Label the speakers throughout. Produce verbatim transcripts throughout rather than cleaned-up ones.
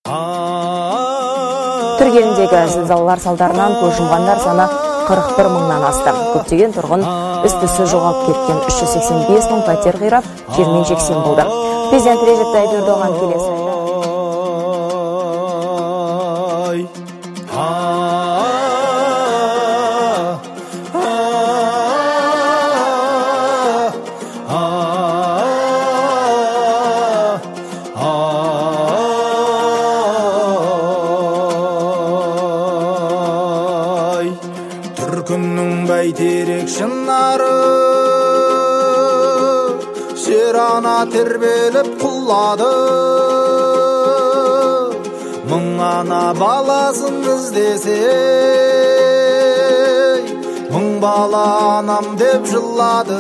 Speaker 1: Түркиеліндегі зілзалалар салдарынан көз жұмғандар саны қырық бір мыңнан асты. Көптеген тұрғын із-түзсіз жоғалып кеткен. үш жүз сексен бес мың пәтер қирап, жермен жексен болды. Президент Режеп Тайып Ердоған келесі
Speaker 2: Түркімнің бәйтерек шынары жер ана тербеліп құлады, мың ана баласын іздесе, мың бала анам деп жылады.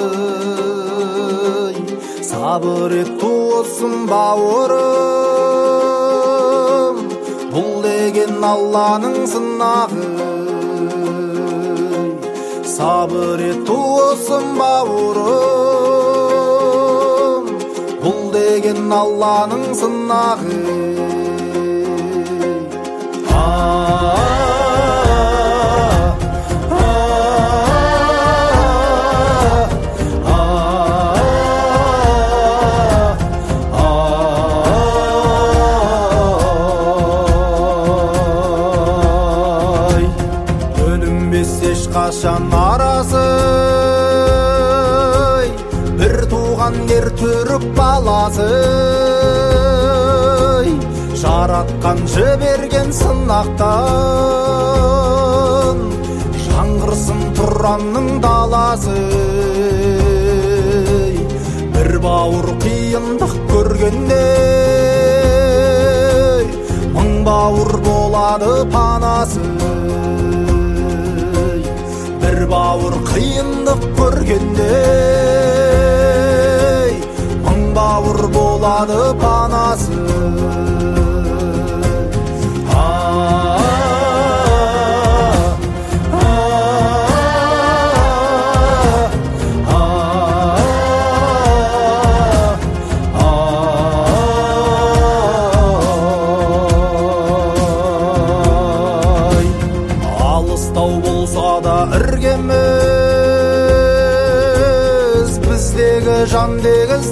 Speaker 2: Сабыр ет туысым бауырым, бұл деген Алланың сынағы. Сабыр ет туысым бауырым, бұл деген Алланың сынағы. Ешқашан арасы бір туған ер түрік баласы, жаратқан жіберген сынақтан жаңғырсын Тұранның даласы. Бір бауыр қиындық көргенде мың бауыр болады панасы. Бір бауыр қиындық көргенде мың бауыр болады панасы. Алыстау болса да іргеміз, біздегі жандегіз,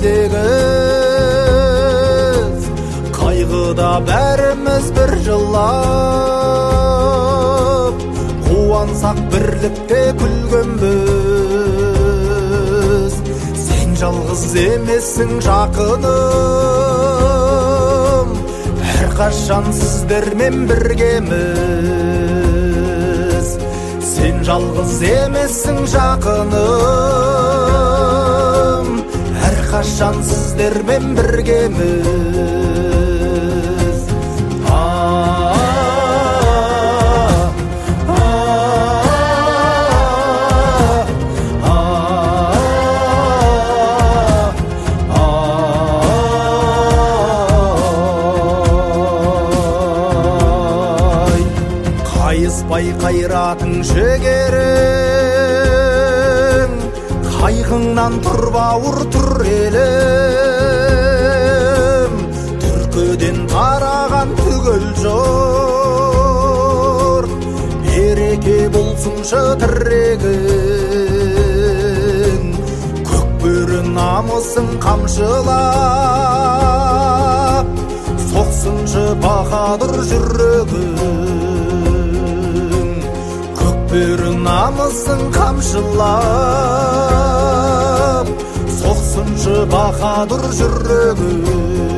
Speaker 2: тілдегіз. Қайғыда бәріміз бір жылап, қуансақ бірлікте күлгенбіз. Сен жалғыз емессің жақыным, әрқашан сіздермен біргеміз. Сен жалғыз емессің жақыным, әрқашан сіздермен біргеміз. Қайыспай қайратың жігерің, қайғыңнан тұр бауыр тұр елім. Түркіден тараған түгел жұрт, береке болсыншы тірегің. Көкбөрі намысын қамшылап, соқсыншы баһадүр жүрегің. Көкбөрі намысын қамшылап, соқсыншы баһадүр жүрегің.